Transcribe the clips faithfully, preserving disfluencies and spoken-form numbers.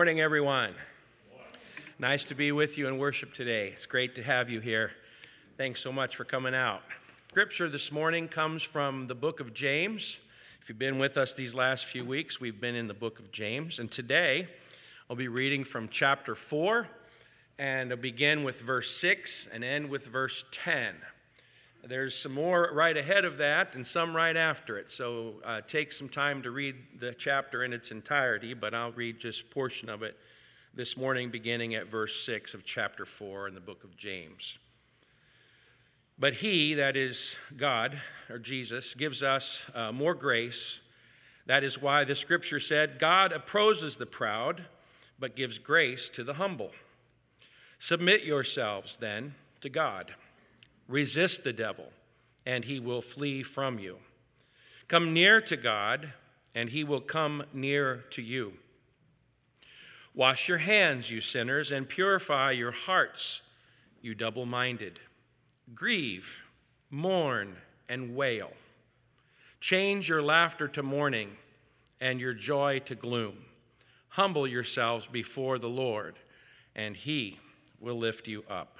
Morning, everyone. Nice to be with you in worship today. It's great to have you here. Thanks so much for coming out. Scripture this morning comes from the book of James. If you've been with us these last few weeks, we've been in the book of James. And today, I'll be reading from chapter four, and I'll begin with verse six and end with verse ten. There's some more right ahead of that and some right after it. So uh, take some time to read the chapter in its entirety, but I'll read just a portion of it this morning, beginning at verse six of chapter four in the book of James. But he, that is God, or Jesus, gives us uh, more grace. That is why the scripture said, God opposes the proud, but gives grace to the humble. Submit yourselves, then, to God. Resist the devil, and he will flee from you. Come near to God, and he will come near to you. Wash your hands, you sinners, and purify your hearts, you double-minded. Grieve, mourn, and wail. Change your laughter to mourning, and your joy to gloom. Humble yourselves before the Lord, and he will lift you up.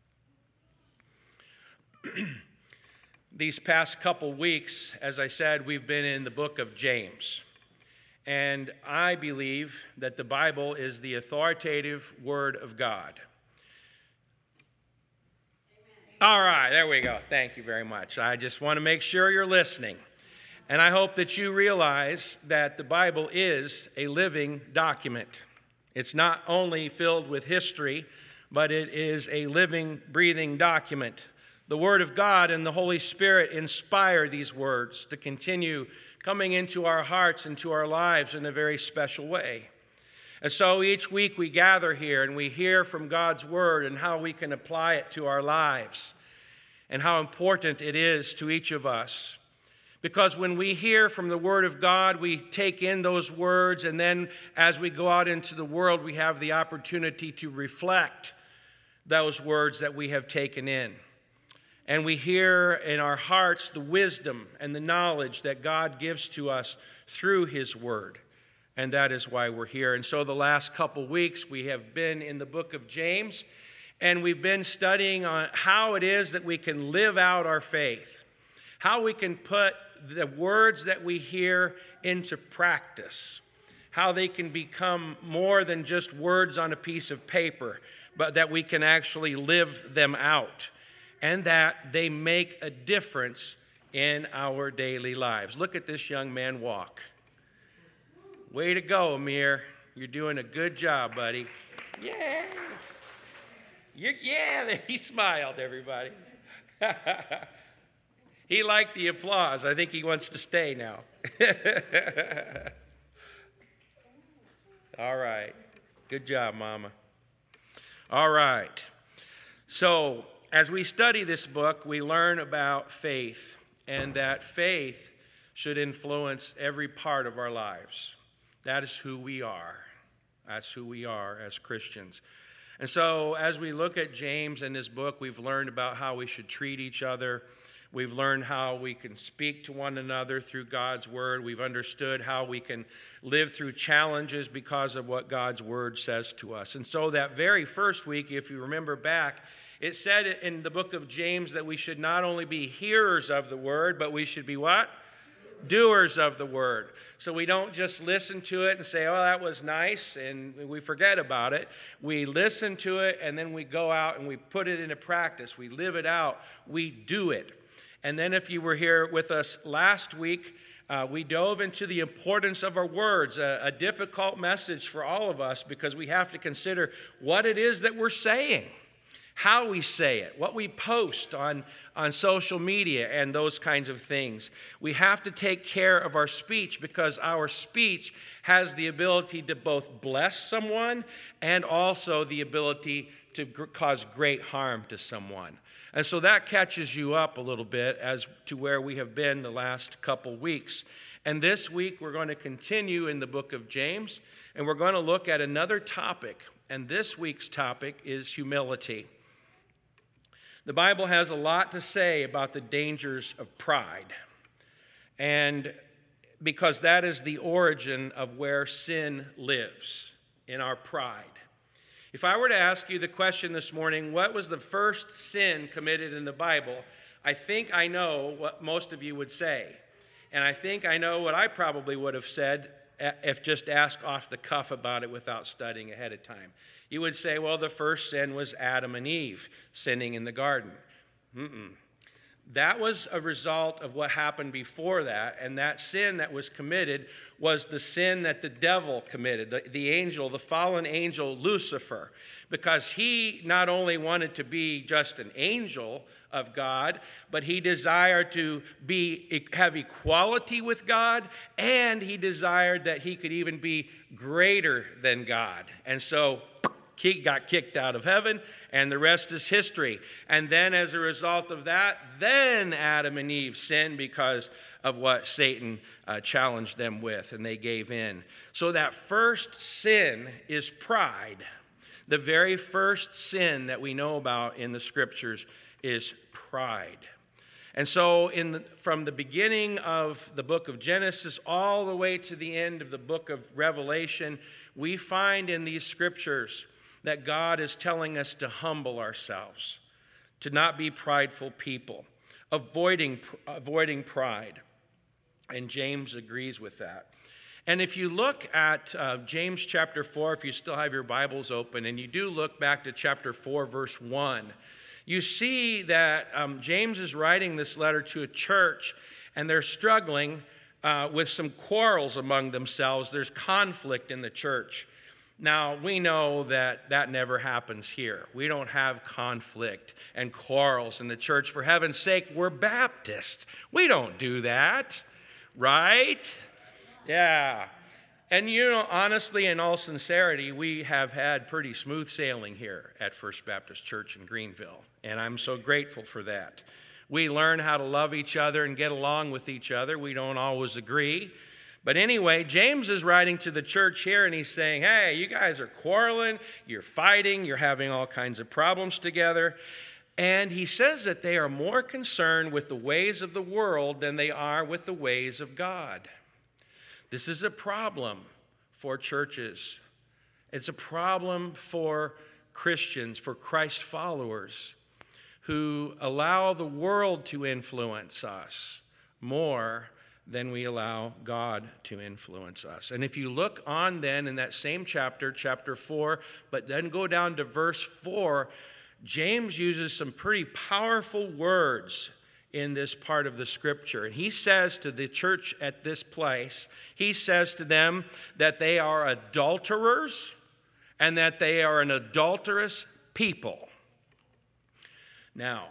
These past couple weeks, as I said, we've been in the book of James. And I believe that the Bible is the authoritative word of God. Amen. All right, there we go. Thank you very much. I just want to make sure you're listening. And I hope that you realize that the Bible is a living document. It's not only filled with history, but it is a living, breathing document. The Word of God and the Holy Spirit inspire these words to continue coming into our hearts, into our lives in a very special way. And so each week we gather here and we hear from God's Word and how we can apply it to our lives and how important it is to each of us. Because when we hear from the Word of God, we take in those words, and then as we go out into the world, we have the opportunity to reflect those words that we have taken in. And we hear in our hearts the wisdom and the knowledge that God gives to us through His Word. And that is why we're here. And so the last couple weeks we have been in the book of James, and we've been studying on how it is that we can live out our faith, how we can put the words that we hear into practice, how they can become more than just words on a piece of paper, but that we can actually live them out, and that they make a difference in our daily lives. Look at this young man walk. Way to go, Amir. You're doing a good job, buddy. Yeah. You're, yeah, he smiled, everybody. He liked the applause. I think he wants to stay now. All right. Good job, Mama. All right. So, as we study this book, we learn about faith, and that faith should influence every part of our lives. That is who we are. That's who we are as Christians. And so, as we look at James and this book, we've learned about how we should treat each other. We've learned how we can speak to one another through God's Word. We've understood how we can live through challenges because of what God's Word says to us. And so that very first week, if you remember back, it said in the book of James that we should not only be hearers of the Word, but we should be what? Doers of the Word. So we don't just listen to it and say, oh, that was nice, and we forget about it. We listen to it, and then we go out and we put it into practice. We live it out. We do it. And then if you were here with us last week, uh, we dove into the importance of our words, a, a difficult message for all of us because we have to consider what it is that we're saying, how we say it, what we post on, on social media and those kinds of things. We have to take care of our speech because our speech has the ability to both bless someone and also the ability to gr- cause great harm to someone. And so that catches you up a little bit as to where we have been the last couple weeks. And this week we're going to continue in the book of James, and we're going to look at another topic. And this week's topic is humility. The Bible has a lot to say about the dangers of pride. And because that is the origin of where sin lives. in our pride. If I were to ask you the question this morning, what was the first sin committed in the Bible? I think I know what most of you would say. And I think I know what I probably would have said if just asked off the cuff about it without studying ahead of time. You would say, well, the first sin was Adam and Eve sinning in the garden. Mm-mm. That was a result of what happened before that, and that sin that was committed was the sin that the devil committed, the, the angel, the fallen angel Lucifer, because he not only wanted to be just an angel of God, but he desired to be have equality with God, and he desired that he could even be greater than God. And so he got kicked out of heaven, and the rest is history. And then as a result of that, then Adam and Eve sinned because of what Satan uh, challenged them with, and they gave in. So that first sin is pride. The very first sin that we know about in the Scriptures is pride. And so in the, from the beginning of the book of Genesis all the way to the end of the book of Revelation, we find in these Scriptures that God is telling us to humble ourselves, to not be prideful people, avoiding, avoiding pride. And James agrees with that. And if you look at uh, James chapter four, if you still have your Bibles open, and you do look back to chapter four, verse one, you see that um, James is writing this letter to a church, and they're struggling uh, with some quarrels among themselves. There's conflict in the church. Now, we know that that never happens here. We don't have conflict and quarrels in the church. For heaven's sake, we're Baptist. We don't do that, right? Yeah. And you know, honestly, in all sincerity, we have had pretty smooth sailing here at First Baptist Church in Greenville, and I'm so grateful for that. We learn how to love each other and get along with each other. We don't always agree. But anyway, James is writing to the church here, and he's saying, hey, you guys are quarreling, you're fighting, you're having all kinds of problems together. And he says that they are more concerned with the ways of the world than they are with the ways of God. This is a problem for churches. It's a problem for Christians, for Christ followers, who allow the world to influence us more than we allow God to influence us. And if you look on then in that same chapter, chapter four, but then go down to verse four, James uses some pretty powerful words in this part of the Scripture. And he says to the church at this place, he says to them that they are adulterers and that they are an adulterous people. Now,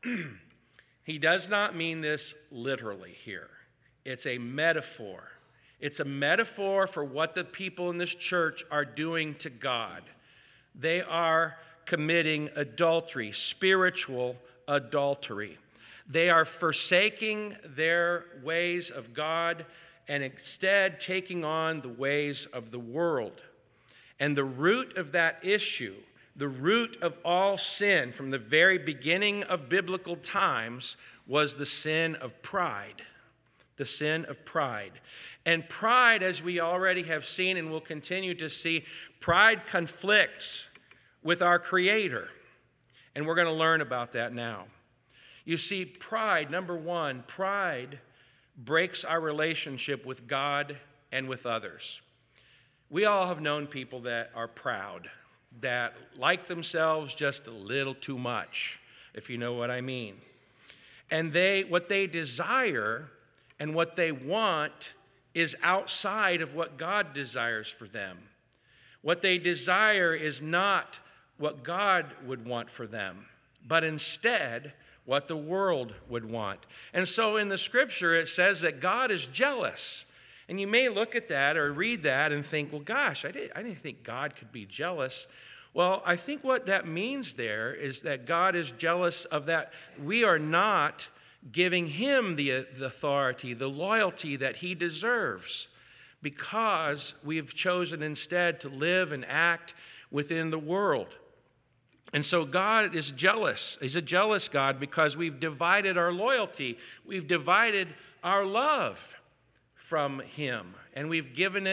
he does not mean this literally here. It's a metaphor. It's a metaphor for what the people in this church are doing to God. They are committing adultery, spiritual adultery. They are forsaking their ways of God and instead taking on the ways of the world. And the root of that issue, the root of all sin from the very beginning of biblical times, was the sin of pride. The sin of pride. And pride, as we already have seen and will continue to see, pride conflicts with our Creator. And we're going to learn about that now. You see, pride, number one, pride breaks our relationship with God and with others. We all have known people that are proud, that like themselves just a little too much, if you know what I mean. And they, what they desire and what they want is outside of what God desires for them. What they desire is not what God would want for them, but instead what the world would want. And so in the Scripture it says that God is jealous. And you may look at that or read that and think, well, gosh, I didn't, I didn't think God could be jealous. Well, I think what that means there is that God is jealous of that we are not giving him the, the authority, the loyalty that he deserves, because we've chosen instead to live and act within the world. And so God is jealous. He's a jealous God because we've divided our loyalty. We've divided our love from him, and we've given it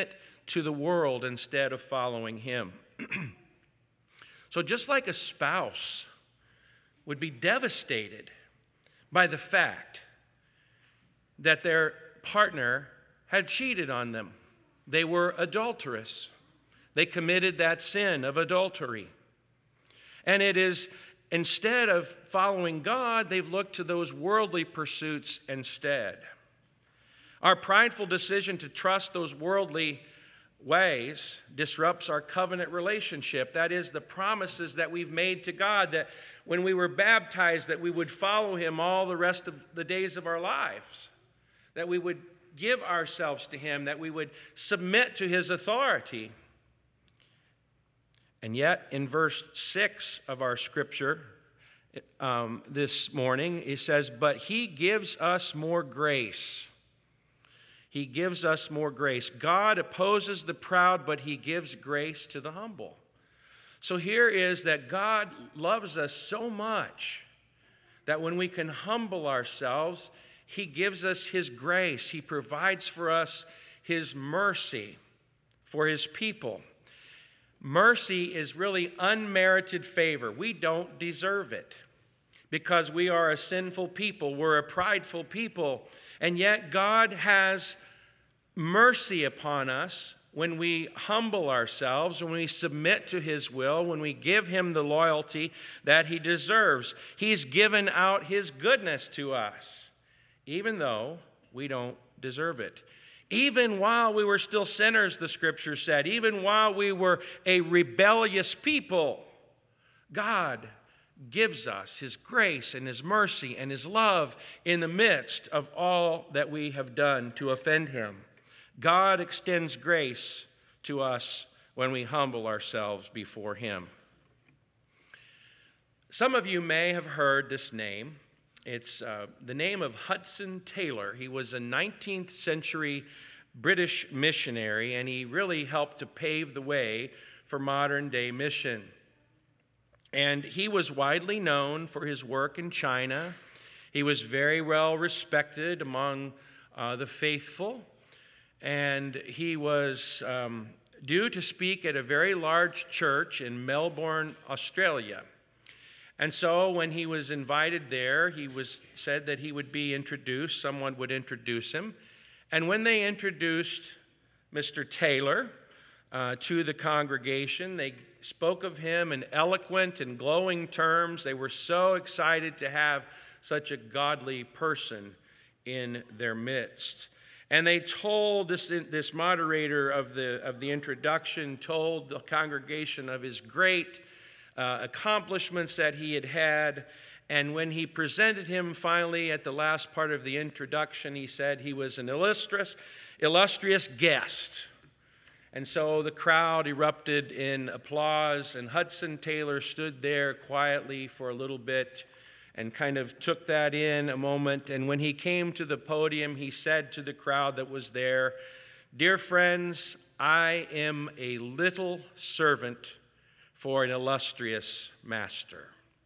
to the world instead of following him. So just like a spouse would be devastated by the fact that their partner had cheated on them, they were adulterous. They committed that sin of adultery. And it is, instead of following God, they've looked to those worldly pursuits instead. Our prideful decision to trust those worldly ways disrupts our covenant relationship. That is, the promises that we've made to God, that when we were baptized, that we would follow him all the rest of the days of our lives, that we would give ourselves to him, that we would submit to his authority. And yet, in verse six of our scripture um, this morning, it says, "But he gives us more grace." He gives us more grace. God opposes the proud, but he gives grace to the humble. So here is that God loves us so much that when we can humble ourselves, he gives us his grace. He provides for us his mercy for his people. Mercy is really unmerited favor. We don't deserve it because we are a sinful people. We're a prideful people. And yet God has mercy upon us when we humble ourselves, when we submit to his will, when we give him the loyalty that he deserves. He's given out his goodness to us, even though we don't deserve it. Even while we were still sinners, the scripture said, even while we were a rebellious people, God gives us his grace and his mercy and his love in the midst of all that we have done to offend him. God extends grace to us when we humble ourselves before him. Some of you may have heard this name. It's uh, the name of Hudson Taylor. He was a nineteenth century British missionary, and he really helped to pave the way for modern day mission. And he was widely known for his work in China. He was very well respected among uh, the faithful. And he was um, due to speak at a very large church in Melbourne, Australia. And so when he was invited there, he was said that he would be introduced. Someone would introduce him. And when they introduced Mister Taylor uh, to the congregation, they spoke of him in eloquent and glowing terms. They were so excited to have such a godly person in their midst. And they told, this, this moderator of the, of the introduction told the congregation of his great uh, accomplishments that he had had. And when he presented him finally at the last part of the introduction, he said he was an illustrious, illustrious guest. And so the crowd erupted in applause, and Hudson Taylor stood there quietly for a little bit and kind of took that in a moment. And when he came to the podium, he said to the crowd that was there, "Dear friends, I am a little servant for an illustrious master."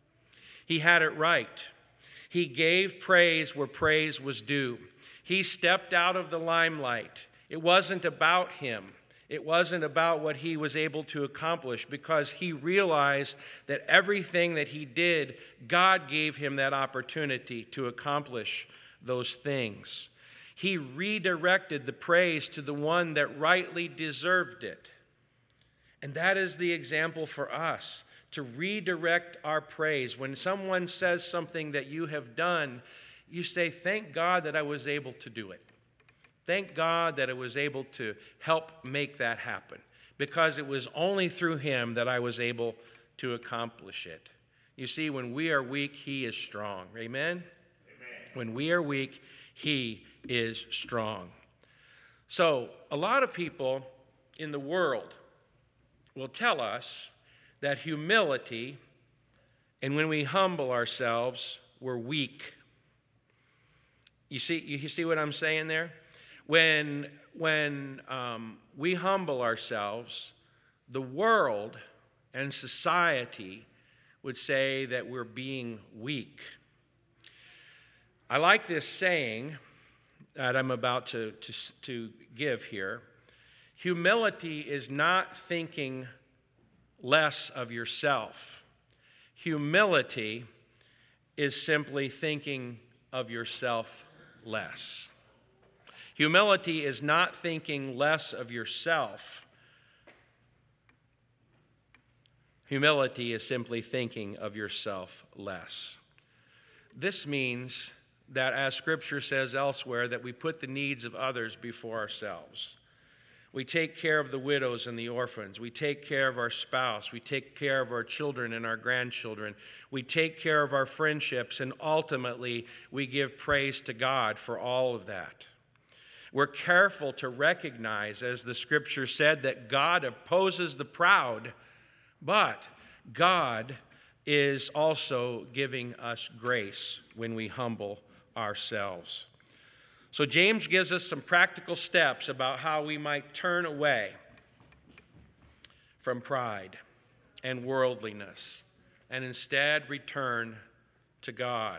He had it right. He gave praise where praise was due. He stepped out of the limelight. It wasn't about him. It wasn't about what he was able to accomplish, because he realized that everything that he did, God gave him that opportunity to accomplish those things. He redirected the praise to the one that rightly deserved it. And that is the example for us, to redirect our praise. When someone says something that you have done, you say, "Thank God that I was able to do it. Thank God that I was able to help make that happen, because it was only through him that I was able to accomplish it." You see, when we are weak, he is strong. Amen? Amen. When we are weak, he is strong. So, a lot of people in the world will tell us that humility, and when we humble ourselves, we're weak. You see, you see what I'm saying there? When, when um, we humble ourselves, the world and society would say that we're being weak. I like this saying that I'm about to, to, to give here. Humility is not thinking less of yourself. Humility is simply thinking of yourself less. Humility is not thinking less of yourself. Humility is simply thinking of yourself less. This means that, as Scripture says elsewhere, that we put the needs of others before ourselves. We take care of the widows and the orphans. We take care of our spouse. We take care of our children and our grandchildren. We take care of our friendships, and ultimately, we give praise to God for all of that. We're careful to recognize, as the Scripture said, that God opposes the proud, but God is also giving us grace when we humble ourselves. So James gives us some practical steps about how we might turn away from pride and worldliness and instead return to God.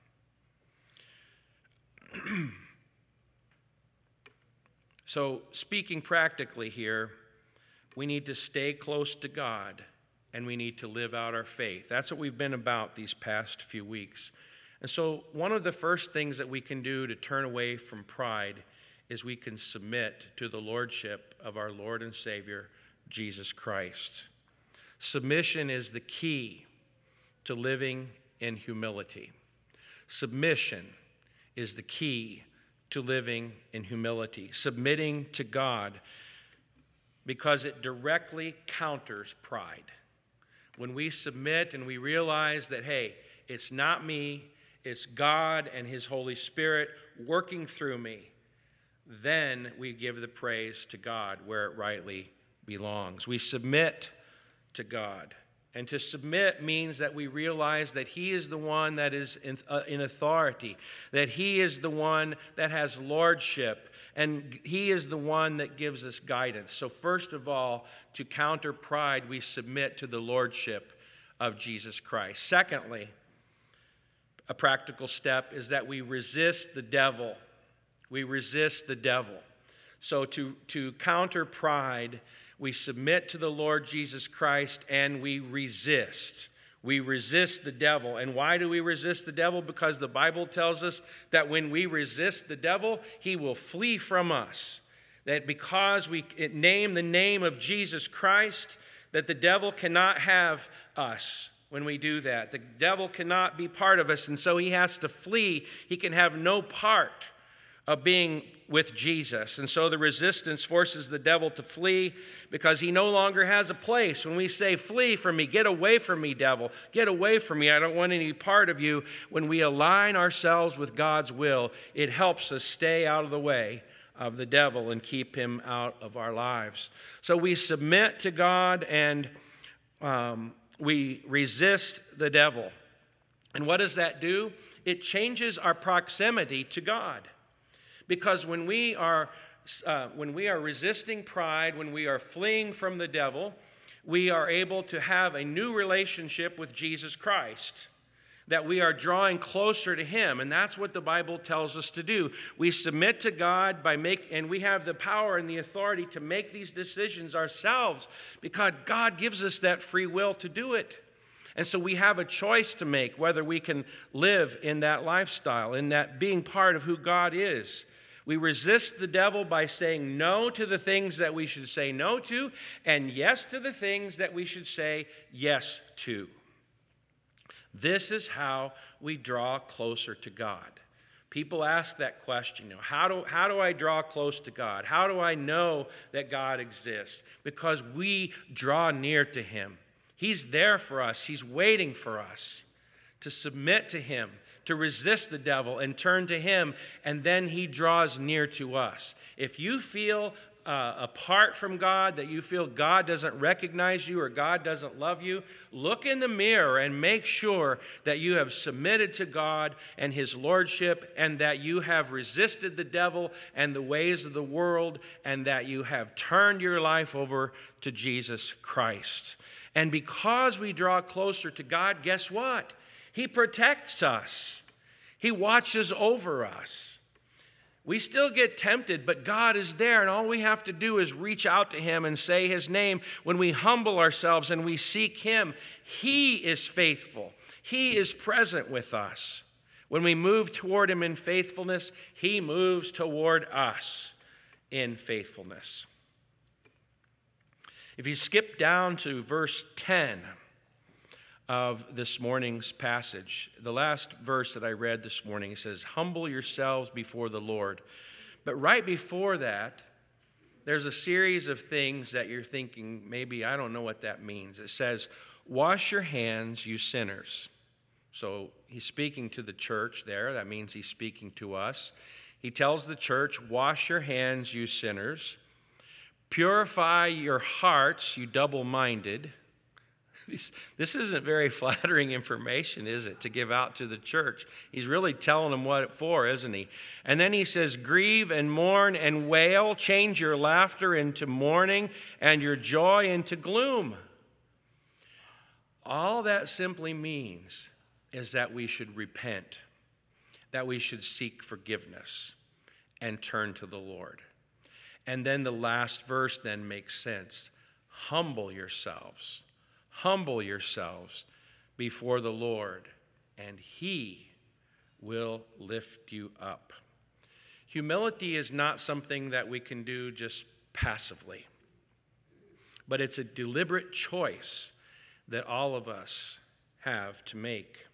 So speaking practically here, we need to stay close to God and we need to live out our faith. That's what we've been about these past few weeks. And so one of the first things that we can do to turn away from pride is we can submit to the lordship of our Lord and Savior, Jesus Christ. Submission is the key to living in humility. Submission is the key to living in humility. Submitting to God, because it directly counters pride. When we submit and we realize that, hey, it's not me, it's God and His Holy Spirit working through me, then we give the praise to God where it rightly belongs. We submit to God. And to submit means that we realize that He is the one that is in, uh, in authority, that He is the one that has lordship, and He is the one that gives us guidance. So first of all, to counter pride, we submit to the lordship of Jesus Christ. Secondly, a practical step is that we resist the devil. We resist the devil. So to, to counter pride, we submit to the Lord Jesus Christ and we resist. We resist the devil. And why do we resist the devil? Because the Bible tells us that when we resist the devil, he will flee from us. That because we name the name of Jesus Christ, that the devil cannot have us when we do that. The devil cannot be part of us, and so he has to flee. He can have no part of being with Jesus. And so the resistance forces the devil to flee because he no longer has a place. When we say, flee from me, get away from me, devil, get away from me, I don't want any part of you. When we align ourselves with God's will, it helps us stay out of the way of the devil and keep him out of our lives. So we submit to God and um, we resist the devil. And what does that do? It changes our proximity to God. Because when we are uh, when we are resisting pride, when we are fleeing from the devil, we are able to have a new relationship with Jesus Christ, that we are drawing closer to Him, and that's what the Bible tells us to do. We submit to God by make, and we have the power and the authority to make these decisions ourselves, because God gives us that free will to do it. And so we have a choice to make whether we can live in that lifestyle, in that being part of who God is. We resist the devil by saying no to the things that we should say no to, and yes to the things that we should say yes to. This is how we draw closer to God. People ask that question, you know, how do, how do I draw close to God? How do I know that God exists? Because we draw near to Him. He's there for us. He's waiting for us to submit to Him, to resist the devil and turn to Him, and then He draws near to us. If you feel uh, apart from God, that you feel God doesn't recognize you or God doesn't love you, look in the mirror and make sure that you have submitted to God and His lordship, and that you have resisted the devil and the ways of the world, and that you have turned your life over to Jesus Christ. And because we draw closer to God, guess what? He protects us. He watches over us. We still get tempted, but God is there, and all we have to do is reach out to him and say his name. When we humble ourselves and we seek him, he is faithful. He is present with us. When we move toward him in faithfulness, he moves toward us in faithfulness. If you skip down to verse ten of this morning's passage, the last verse that I read this morning, it says, humble yourselves before the Lord. But right before that, there's a series of things that you're thinking, maybe I don't know what that means. It says, wash your hands, you sinners. So he's speaking to the church there. That means he's speaking to us. He tells the church, wash your hands, you sinners. Purify your hearts, you double-minded. This isn't very flattering information, is it, to give out to the church? He's really telling them what it's for, isn't he? And then he says, grieve and mourn and wail. Change your laughter into mourning and your joy into gloom. All that simply means is that we should repent, that we should seek forgiveness and turn to the Lord. And then the last verse then makes sense. Humble yourselves. Humble yourselves before the Lord, and he will lift you up. Humility is not something that we can do just passively, but it's a deliberate choice that all of us have to make.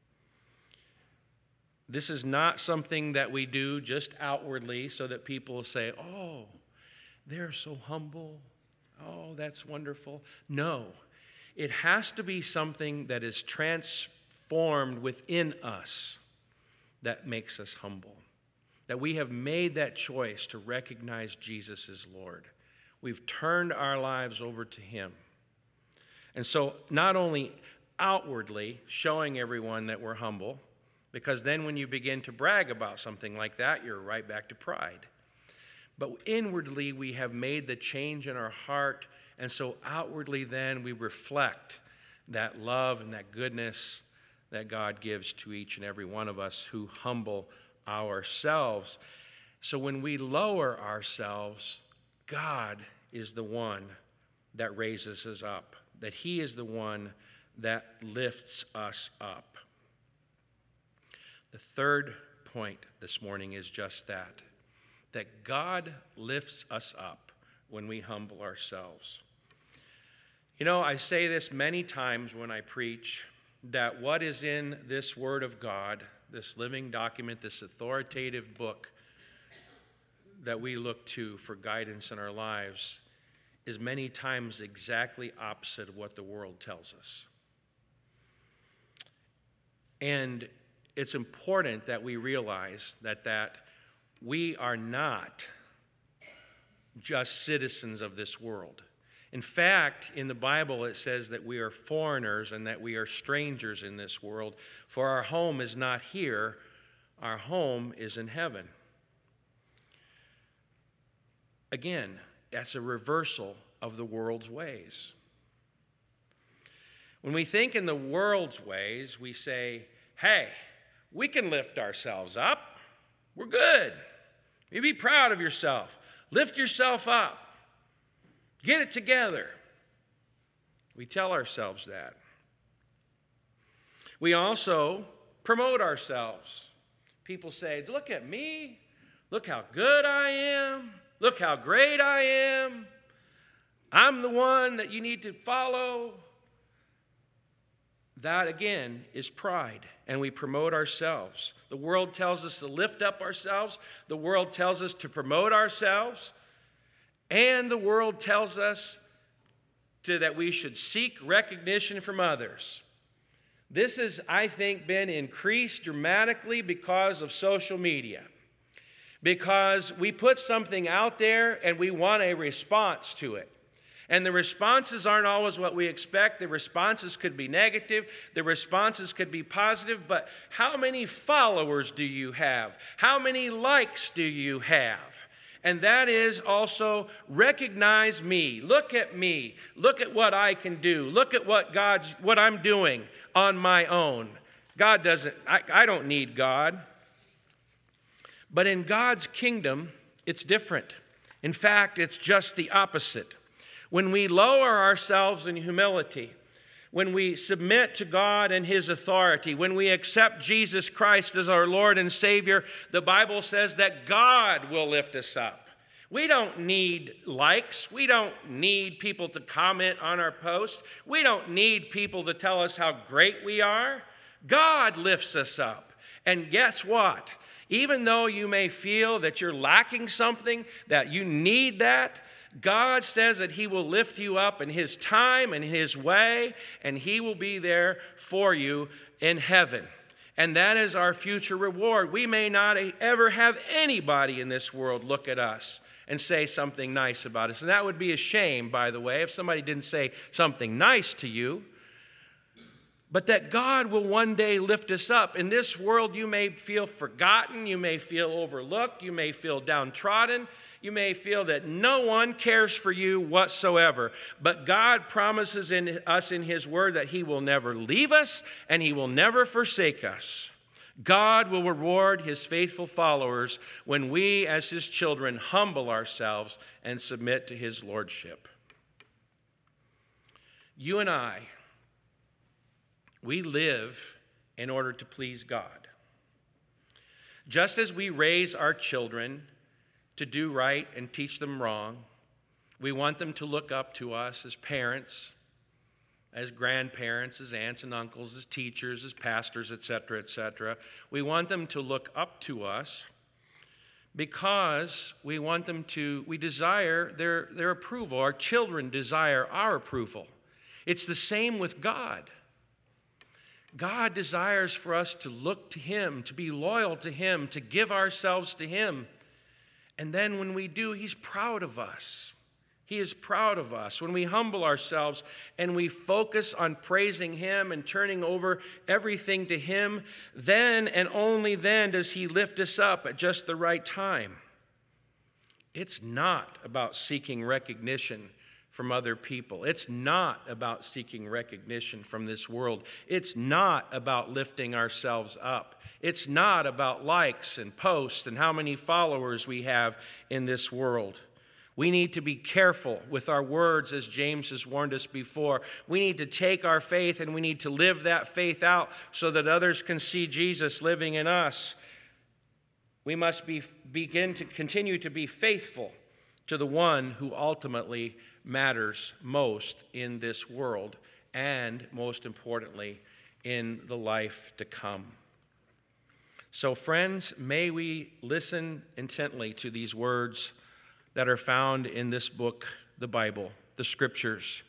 This is not something that we do just outwardly so that people will say, oh, they're so humble. Oh, that's wonderful. No. It has to be something that is transformed within us that makes us humble. That we have made that choice to recognize Jesus as Lord. We've turned our lives over to him. And so not only outwardly showing everyone that we're humble, because then when you begin to brag about something like that, you're right back to pride. But inwardly we have made the change in our heart. And so outwardly then we reflect that love and that goodness that God gives to each and every one of us who humble ourselves. So when we lower ourselves, God is the one that raises us up, that he is the one that lifts us up. The third point this morning is just that, that God lifts us up when we humble ourselves. You know, I say this many times when I preach, that what is in this Word of God, this living document, this authoritative book that we look to for guidance in our lives, is many times exactly opposite of what the world tells us. And it's important that we realize that, that we are not just citizens of this world. In fact, in the Bible it says that we are foreigners and that we are strangers in this world, for our home is not here, our home is in heaven. Again, that's a reversal of the world's ways. When we think in the world's ways, we say, hey, we can lift ourselves up. We're good. You be proud of yourself. Lift yourself up. Get it together. We tell ourselves that. We also promote ourselves. People say, look at me. Look how good I am. Look how great I am. I'm the one that you need to follow. That, again, is pride, and we promote ourselves. The world tells us to lift up ourselves. The world tells us to promote ourselves. And the world tells us to, that we should seek recognition from others. This has, I think, been increased dramatically because of social media. Because we put something out there and we want a response to it. And the responses aren't always what we expect. The responses could be negative. The responses could be positive. But how many followers do you have? How many likes do you have? And that is also recognize me. Look at me. Look at what I can do. Look at what God's, what I'm doing on my own. God doesn't, I, I don't need God. But in God's kingdom, it's different. In fact, it's just the opposite. When we lower ourselves in humility, when we submit to God and His authority, when we accept Jesus Christ as our Lord and Savior, the Bible says that God will lift us up. We don't need likes. We don't need people to comment on our posts. We don't need people to tell us how great we are. God lifts us up. And guess what? Even though you may feel that you're lacking something, that you need that, God says that He will lift you up in His time and His way, and He will be there for you in heaven. And that is our future reward. We may not ever have anybody in this world look at us and say something nice about us. And that would be a shame, by the way, if somebody didn't say something nice to you. But that God will one day lift us up. In this world, you may feel forgotten. You may feel overlooked. You may feel downtrodden. You may feel that no one cares for you whatsoever. But God promises in us in His Word that He will never leave us and He will never forsake us. God will reward His faithful followers when we, as His children, humble ourselves and submit to His lordship. You and I, we live in order to please God. Just as we raise our children to do right and teach them wrong, we want them to look up to us as parents, as grandparents, as aunts and uncles, as teachers, as pastors, et cetera, et cetera. We want them to look up to us because we want them to, we desire their, their approval. Our children desire our approval. It's the same with God. God desires for us to look to Him, to be loyal to Him, to give ourselves to Him. And then when we do, He's proud of us. He is proud of us. When we humble ourselves and we focus on praising Him and turning over everything to Him, then and only then does He lift us up at just the right time. It's not about seeking recognition from other people. It's not about seeking recognition from this world. It's not about lifting ourselves up. It's not about likes and posts and how many followers we have in this world. We need to be careful with our words, as James has warned us before. We need to take our faith and we need to live that faith out so that others can see Jesus living in us. We must be, begin to continue to be faithful to the one who ultimately matters most in this world and, most importantly, in the life to come. So, friends, may we listen intently to these words that are found in this book, the Bible, the Scriptures.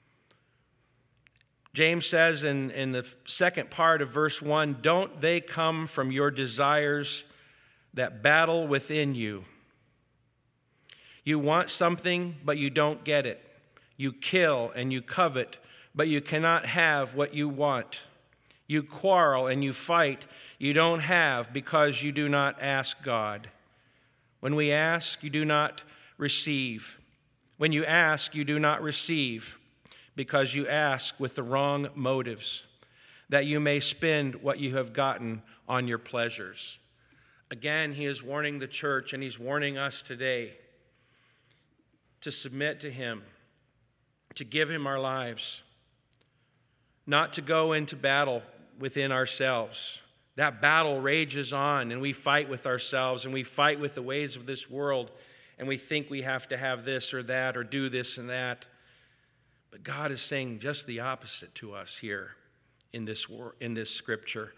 James says in, in the second part of verse one, "Don't they come from your desires that battle within you? You want something, but you don't get it. You kill and you covet, but you cannot have what you want. You quarrel and you fight. You don't have because you do not ask God. When we ask, you do not receive. When you ask, you do not receive because you ask with the wrong motives, that you may spend what you have gotten on your pleasures." Again, he is warning the church, and he's warning us today to submit to Him, to give Him our lives, not to go into battle within ourselves. That battle rages on, and we fight with ourselves, and we fight with the ways of this world, and we think we have to have this or that or do this and that. But God is saying just the opposite to us here in this, in this scripture.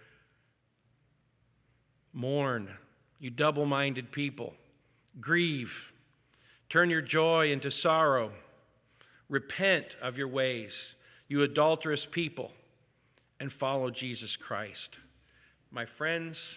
Mourn, you double-minded people. Grieve. Turn your joy into sorrow. Repent of your ways, you adulterous people, and follow Jesus Christ. My friends,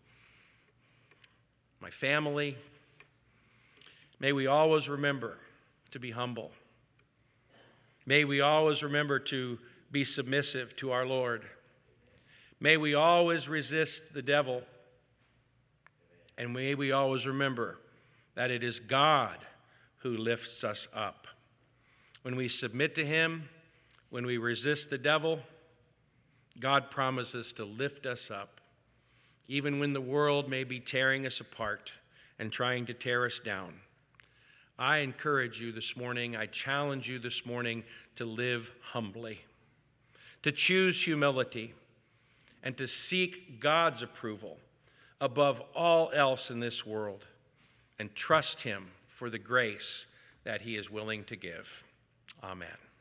my family, may we always remember to be humble. May we always remember to be submissive to our Lord. May we always resist the devil. And may we always remember that it is God who lifts us up. When we submit to Him, when we resist the devil, God promises to lift us up even when the world may be tearing us apart and trying to tear us down. I encourage you this morning, I challenge you this morning to live humbly, to choose humility, and to seek God's approval above all else in this world, and trust him for the grace that he is willing to give. Amen.